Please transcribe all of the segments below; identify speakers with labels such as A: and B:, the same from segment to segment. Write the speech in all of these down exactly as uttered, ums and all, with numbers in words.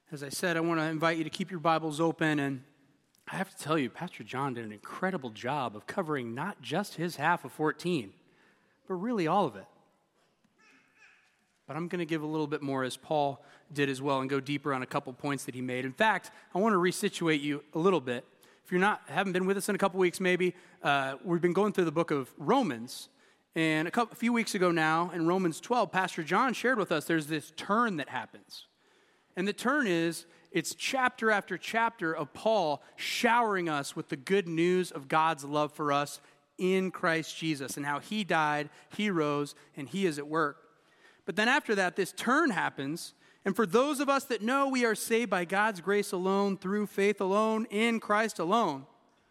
A: As I said, I want to invite you to keep your Bibles open, and I have to tell you, Pastor John did an incredible job of covering not just his half of fourteen, but really all of it. But I'm going to give a little bit more as Paul did as well and go deeper on a couple points that he made. In fact, I want to resituate you a little bit. If you're not, haven't been with us in a couple weeks maybe, uh, we've been going through the book of Romans, and a, couple, a few weeks ago now, in Romans twelve, Pastor John shared with us there's this turn that happens. And the turn is, it's chapter after chapter of Paul showering us with the good news of God's love for us in Christ Jesus and how he died, he rose, and he is at work. But then after that, this turn happens, and for those of us that know we are saved by God's grace alone, through faith alone, in Christ alone,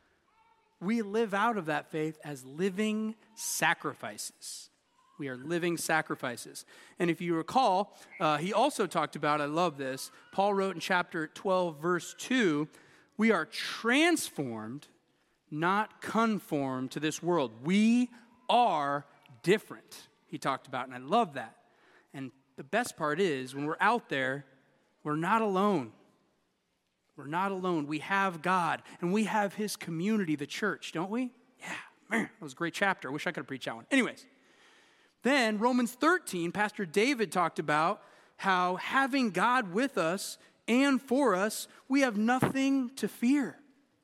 A: we live out of that faith as living sacrifices. We are living sacrifices. And if you recall, uh, he also talked about, I love this, Paul wrote in chapter twelve, verse two, we are transformed, not conformed to this world. We are different, he talked about, and I love that. And the best part is, when we're out there, we're not alone. We're not alone. We have God, and we have his community, the church, don't we? Yeah, man, that was a great chapter. I wish I could have preached that one. Anyways. Then Romans thirteen, Pastor David talked about how having God with us and for us, we have nothing to fear.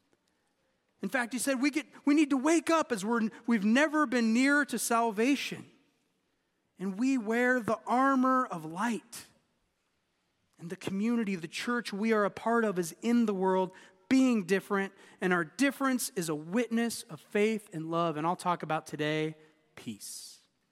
A: In fact, he said we get we need to wake up as we're, we've never been nearer to salvation. And we wear the armor of light. And the community, the church we are a part of is in the world, being different. And our difference is a witness of faith and love. And I'll talk about today, peace.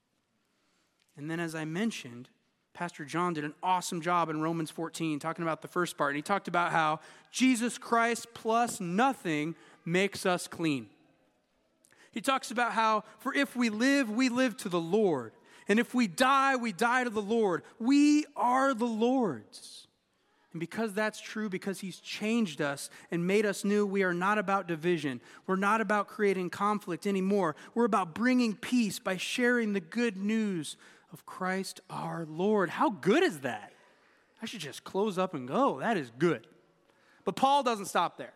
A: And then as I mentioned, Pastor John did an awesome job in Romans fourteen talking about the first part. And he talked about how Jesus Christ plus nothing makes us clean. He talks about how, for if we live, we live to the Lord. And if we die, we die to the Lord. We are the Lord's. And because that's true, because he's changed us and made us new, we are not about division. We're not about creating conflict anymore. We're about bringing peace by sharing the good news of Christ our Lord. How good is that? I should just close up and go. That is good. But Paul doesn't stop there.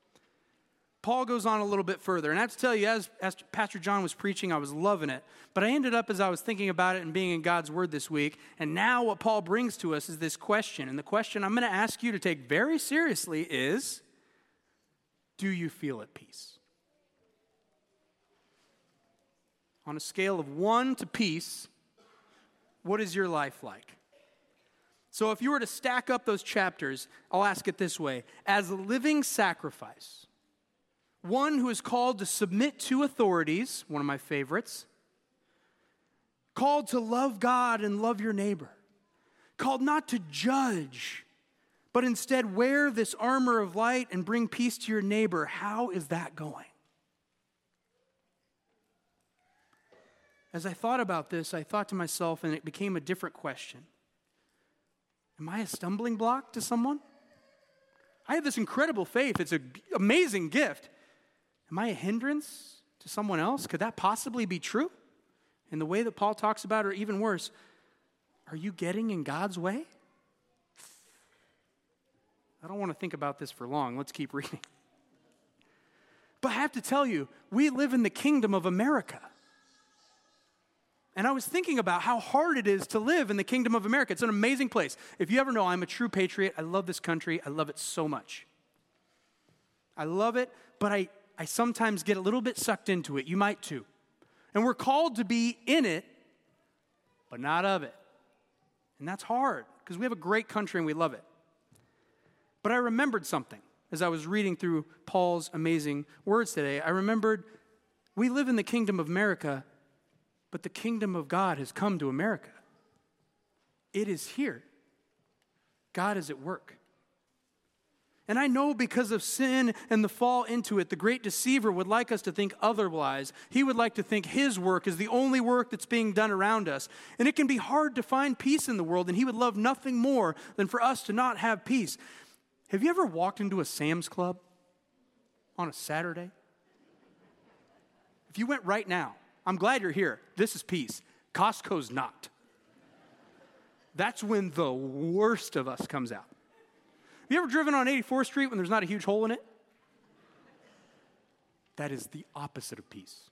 A: Paul goes on a little bit further. And I have to tell you, as, as Pastor John was preaching, I was loving it. But I ended up, as I was thinking about it and being in God's Word this week, and now what Paul brings to us is this question. And the question I'm going to ask you to take very seriously is, do you feel at peace? On a scale of one to peace, what is your life like? So if you were to stack up those chapters, I'll ask it this way. As a living sacrifice, one who is called to submit to authorities, one of my favorites, called to love God and love your neighbor, called not to judge, but instead wear this armor of light and bring peace to your neighbor. How is that going? As I thought about this, I thought to myself, and it became a different question. Am I a stumbling block to someone? I have this incredible faith. It's an amazing gift. Am I a hindrance to someone else? Could that possibly be true? In the way that Paul talks about, or even worse, are you getting in God's way? I don't want to think about this for long. Let's keep reading. But I have to tell you, we live in the kingdom of America. And I was thinking about how hard it is to live in the kingdom of America. It's an amazing place. If you ever know, I'm a true patriot. I love this country. I love it so much. I love it, but I, I sometimes get a little bit sucked into it. You might too. And we're called to be in it, but not of it. And that's hard because we have a great country and we love it. But I remembered something as I was reading through Paul's amazing words today. I remembered we live in the kingdom of America, but the kingdom of God has come to America. It is here. God is at work. And I know because of sin and the fall into it, the great deceiver would like us to think otherwise. He would like to think his work is the only work that's being done around us. And it can be hard to find peace in the world, and he would love nothing more than for us to not have peace. Have you ever walked into a Sam's Club on a Saturday? If you went right now, I'm glad you're here. This is peace. Costco's not. That's when the worst of us comes out. you ever driven on eighty-fourth Street when there's not a huge hole in it? That is the opposite of peace.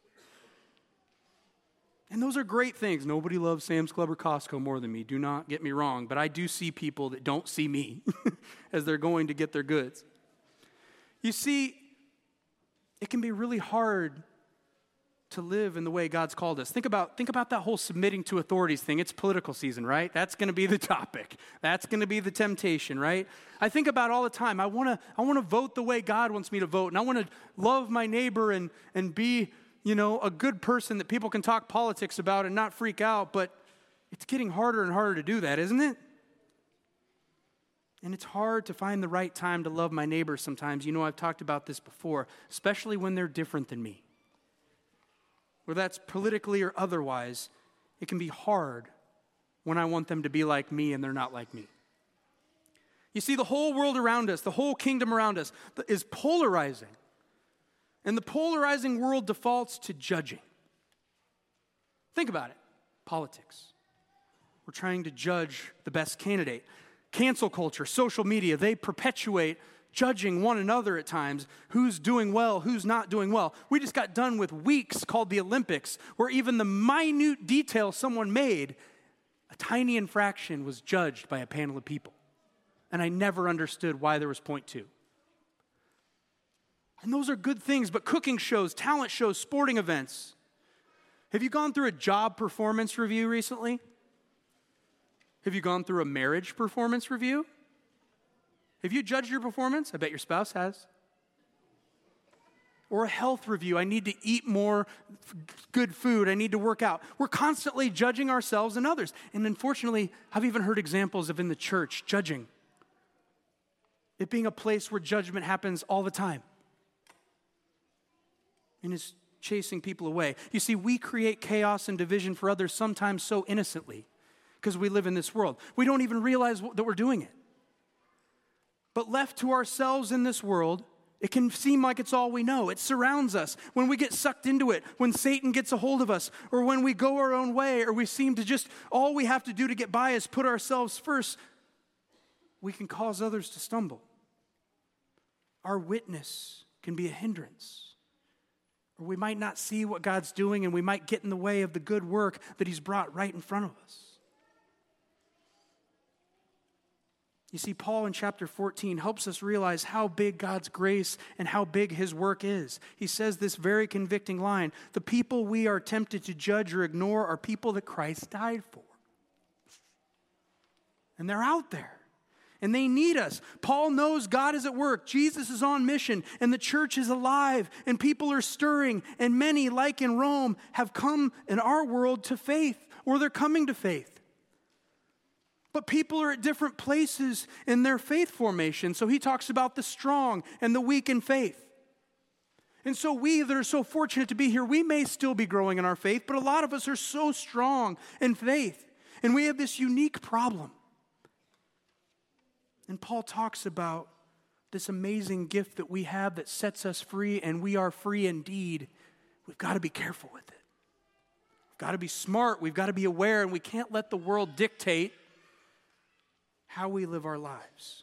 A: And those are great things. Nobody loves Sam's Club or Costco more than me. Do not get me wrong. But I do see people that don't see me as they're going to get their goods. You see, it can be really hard to live in the way God's called us. Think about, think about that whole submitting to authorities thing. It's political season, right? That's going to be the topic. That's going to be the temptation, right? I think about all the time. I want to I want to vote the way God wants me to vote, and I want to love my neighbor and, and be, you know, a good person that people can talk politics about and not freak out, but it's getting harder and harder to do that, isn't it? And it's hard to find the right time to love my neighbor sometimes. You know, I've talked about this before, especially when they're different than me. Whether that's politically or otherwise, it can be hard when I want them to be like me and they're not like me. You see, the whole world around us, the whole kingdom around us is polarizing. And the polarizing world defaults to judging. Think about it. Politics. We're trying to judge the best candidate. Cancel culture, social media, they perpetuate judging one another at times, who's doing well, who's not doing well. We just got done with weeks called the Olympics, where even the minute detail someone made, a tiny infraction was judged by a panel of people. And I never understood why there was point two. And those are good things, but cooking shows, talent shows, sporting events. Have you gone through a job performance review recently? Have you gone through a marriage performance review? Have you judged your performance? I bet your spouse has. Or a health review. I need to eat more f- good food. I need to work out. We're constantly judging ourselves and others. And unfortunately, I've even heard examples of in the church judging. It being a place where judgment happens all the time. And is chasing people away. You see, we create chaos and division for others sometimes so innocently because we live in this world. We don't even realize that we're doing it. But left to ourselves in this world, it can seem like it's all we know. It surrounds us. When we get sucked into it, when Satan gets a hold of us, or when we go our own way, or we seem to just, all we have to do to get by is put ourselves first, we can cause others to stumble. Our witness can be a hindrance. Or we might not see what God's doing, and we might get in the way of the good work that He's brought right in front of us. You see, Paul in chapter fourteen helps us realize how big God's grace and how big His work is. He says this very convicting line: the people we are tempted to judge or ignore are people that Christ died for. And they're out there. And they need us. Paul knows God is at work. Jesus is on mission. And the church is alive. And people are stirring. And many, like in Rome, have come in our world to faith. Or they're coming to faith. But people are at different places in their faith formation. So he talks about the strong and the weak in faith. And so we that are so fortunate to be here, we may still be growing in our faith, but a lot of us are so strong in faith. And we have this unique problem. And Paul talks about this amazing gift that we have that sets us free, and we are free indeed. We've got to be careful with it. We've got to be smart. We've got to be aware, and we can't let the world dictate how we live our lives.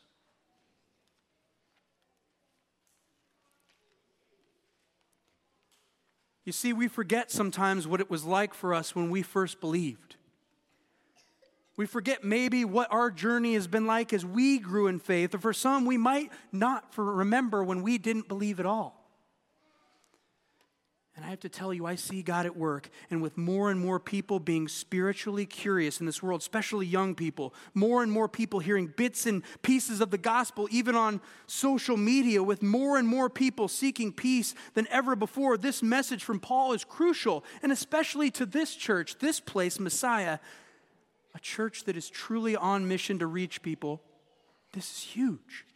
A: You see, we forget sometimes what it was like for us when we first believed. We forget maybe what our journey has been like as we grew in faith. Or for some, we might not for remember when we didn't believe at all. And I have to tell you, I see God at work. And with more and more people being spiritually curious in this world, especially young people, more and more people hearing bits and pieces of the gospel, even on social media, with more and more people seeking peace than ever before, this message from Paul is crucial. And especially to this church, this place, Messiah, a church that is truly on mission to reach people. This is huge.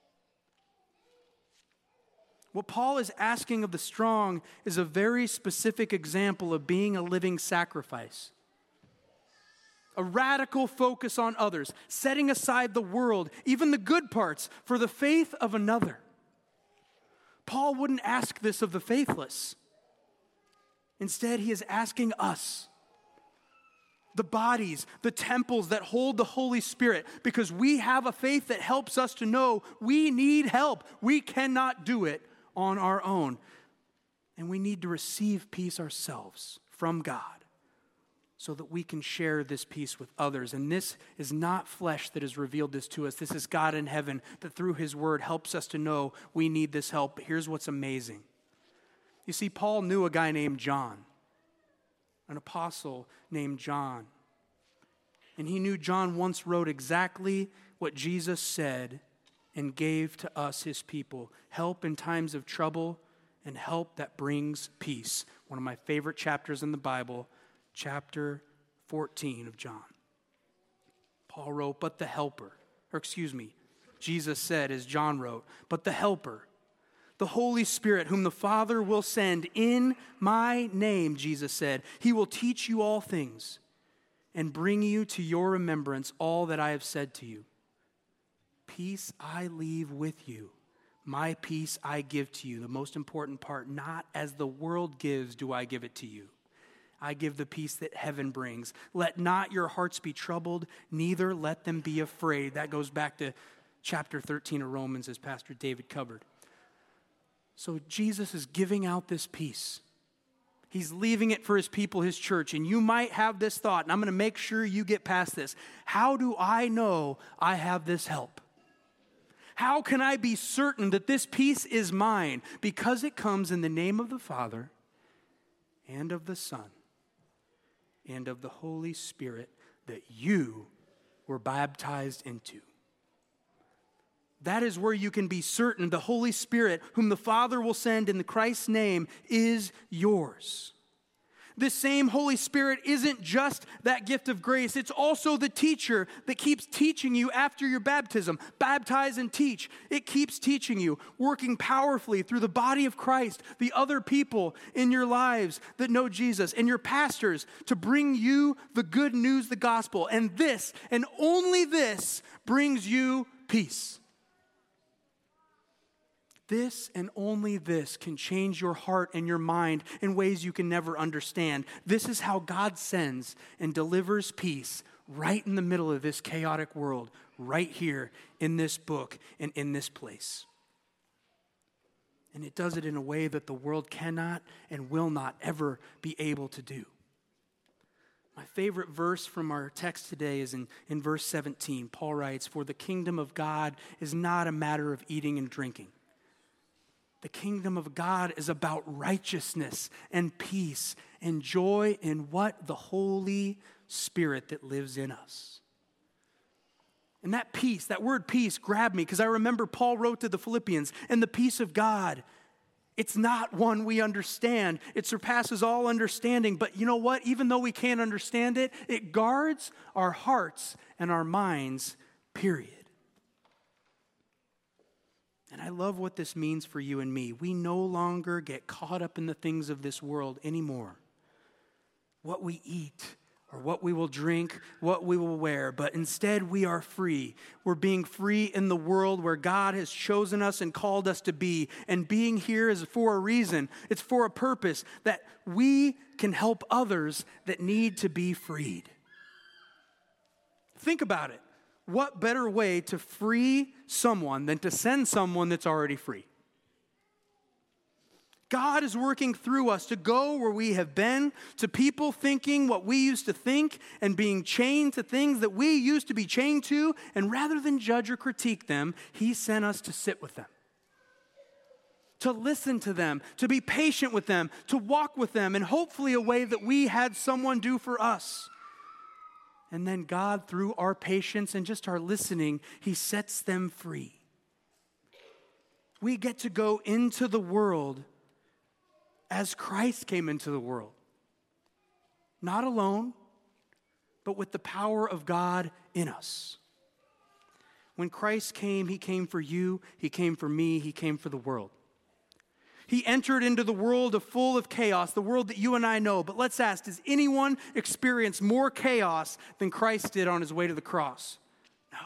A: What Paul is asking of the strong is a very specific example of being a living sacrifice. A radical focus on others, setting aside the world, even the good parts, for the faith of another. Paul wouldn't ask this of the faithless. Instead, he is asking us. the bodies, the temples that hold the Holy Spirit, because we have a faith that helps us to know we need help. We cannot do it on our own. And we need to receive peace ourselves from God so that we can share this peace with others. And this is not flesh that has revealed this to us. This is God in heaven that through his word helps us to know we need this help. But here's what's amazing. You see, Paul knew a guy named John, an apostle named John. And he knew John once wrote exactly what Jesus said and gave to us, his people. Help in times of trouble and help that brings peace. One of my favorite chapters in the Bible, chapter fourteen of John. Paul wrote, but the helper, or excuse me, Jesus said as John wrote, but the helper, the Holy Spirit, whom the Father will send in my name, Jesus said, he will teach you all things and bring you to your remembrance all that I have said to you. Peace I leave with you. My peace I give to you. The most important part, not as the world gives do I give it to you. I give the peace that heaven brings. Let not your hearts be troubled, neither let them be afraid. That goes back to chapter thirteen of Romans, as Pastor David covered. So Jesus is giving out this peace. He's leaving it for his people, his church. And you might have this thought, and I'm going to make sure you get past this. How do I know I have this help? How can I be certain that this peace is mine? Because it comes in the name of the Father and of the Son and of the Holy Spirit that you were baptized into. That is where you can be certain the Holy Spirit, whom the Father will send in the Christ's name, is yours. This same Holy Spirit isn't just that gift of grace. It's also the teacher that keeps teaching you after your baptism. Baptize and teach. It keeps teaching you, working powerfully through the body of Christ, the other people in your lives that know Jesus, and your pastors to bring you the good news, the gospel. And this, and only this, brings you peace. This and only this can change your heart and your mind in ways you can never understand. This is how God sends and delivers peace right in the middle of this chaotic world, right here in this book and in this place. And it does it in a way that the world cannot and will not ever be able to do. My favorite verse from our text today is in, in verse seventeen. Paul writes, "For the kingdom of God is not a matter of eating and drinking. The kingdom of God is about righteousness and peace and joy in what? The Holy Spirit that lives in us." And that peace, that word peace grabbed me because I remember Paul wrote to the Philippians, and the peace of God, it's not one we understand. It surpasses all understanding. But you know what? Even though we can't understand it, it guards our hearts and our minds, period. And I love what this means for you and me. We no longer get caught up in the things of this world anymore. What we eat or what we will drink, what we will wear, but instead we are free. We're being free in the world where God has chosen us and called us to be. And being here is for a reason. It's for a purpose, that we can help others that need to be freed. Think about it. What better way to free someone than to send someone that's already free? God is working through us to go where we have been, to people thinking what we used to think and being chained to things that we used to be chained to. And rather than judge or critique them, he sent us to sit with them, to listen to them, to be patient with them, to walk with them, and hopefully a way that we had someone do for us. And then God, through our patience and just our listening, he sets them free. We get to go into the world as Christ came into the world. Not alone, but with the power of God in us. When Christ came, he came for you, he came for me, he came for the world. He entered into the world of full of chaos, the world that you and I know. But let's ask, does anyone experience more chaos than Christ did on his way to the cross? No.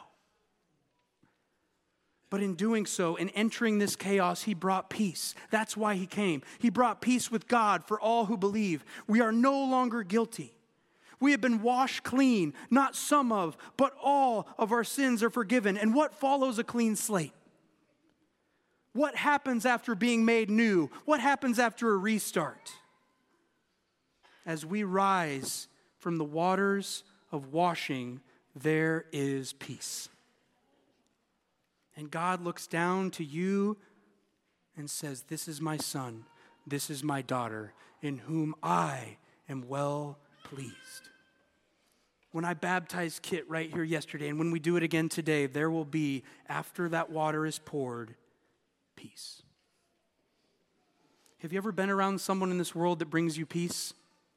A: But in doing so, in entering this chaos, he brought peace. That's why he came. He brought peace with God for all who believe. We are no longer guilty. We have been washed clean, not some of, but all of our sins are forgiven. And what follows a clean slate? What happens after being made new? What happens after a restart? As we rise from the waters of washing, there is peace. And God looks down to you and says, "This is my son, this is my daughter, in whom I am well pleased." When I baptized Kit right here yesterday, and when we do it again today, there will be, after that water is poured, peace. Have you ever been around someone in this world that brings you peace?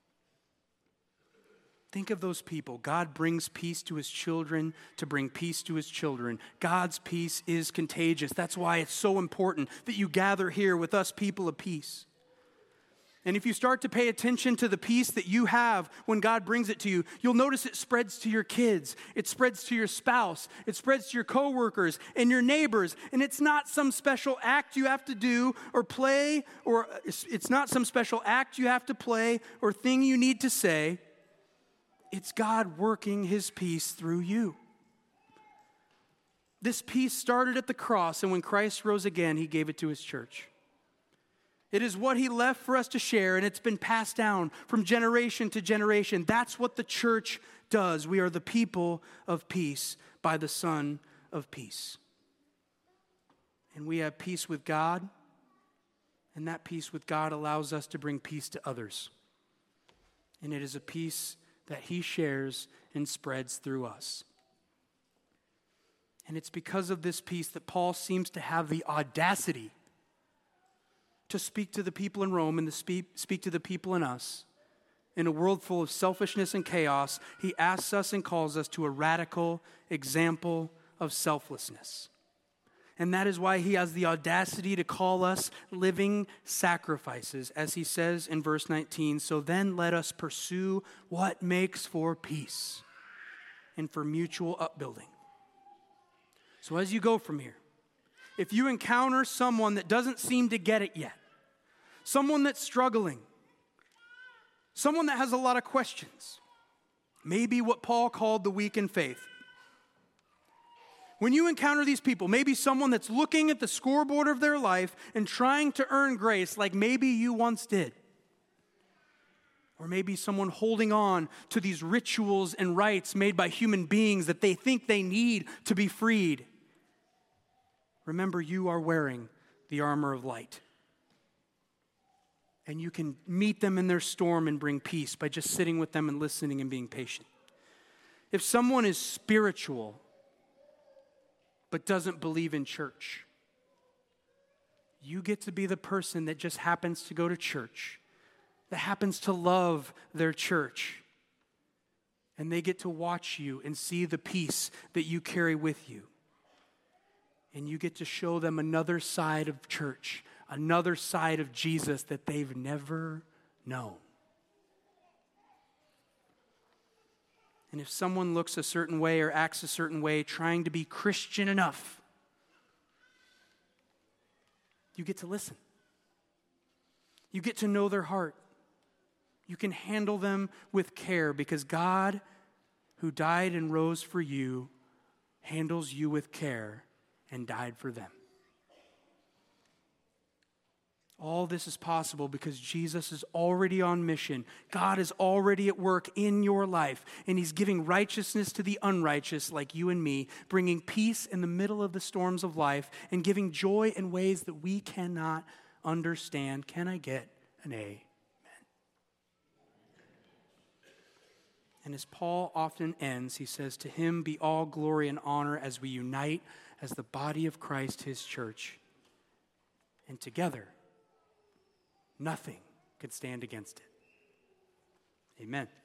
A: Think of those people. God brings peace to his children to bring peace to his children. God's peace is contagious. That's why it's so important that you gather here with us, people of peace. And if you start to pay attention to the peace that you have when God brings it to you, you'll notice it spreads to your kids. It spreads to your spouse. It spreads to your coworkers and your neighbors. And it's not some special act you have to do or play, or it's not some special act you have to play or thing you need to say. It's God working his peace through you. This peace started at the cross, and when Christ rose again, he gave it to his church. It is what he left for us to share, and it's been passed down from generation to generation. That's what the church does. We are the people of peace by the Son of Peace. And we have peace with God, and that peace with God allows us to bring peace to others. And it is a peace that he shares and spreads through us. And it's because of this peace that Paul seems to have the audacity to speak to the people in Rome and to speak, speak to the people in us. In a world full of selfishness and chaos, he asks us and calls us to a radical example of selflessness. And that is why he has the audacity to call us living sacrifices, as he says in verse nineteen, "So then let us pursue what makes for peace and for mutual upbuilding." So as you go from here, if you encounter someone that doesn't seem to get it yet, someone that's struggling, someone that has a lot of questions, maybe what Paul called the weak in faith, when you encounter these people, maybe someone that's looking at the scoreboard of their life and trying to earn grace like maybe you once did, or maybe someone holding on to these rituals and rites made by human beings that they think they need to be freed, remember, you are wearing the armor of light. And you can meet them in their storm and bring peace by just sitting with them and listening and being patient. If someone is spiritual but doesn't believe in church, you get to be the person that just happens to go to church, that happens to love their church, and they get to watch you and see the peace that you carry with you. And you get to show them another side of church, another side of Jesus that they've never known. And if someone looks a certain way or acts a certain way, trying to be Christian enough, you get to listen. You get to know their heart. You can handle them with care because God, who died and rose for you, handles you with care and died for them. All this is possible because Jesus is already on mission. God is already at work in your life, and he's giving righteousness to the unrighteous like you and me, bringing peace in the middle of the storms of life, and giving joy in ways that we cannot understand. Can I get an amen? And as Paul often ends, he says, "To him be all glory and honor as we unite as the body of Christ, his church. And together, nothing can stand against it." Amen.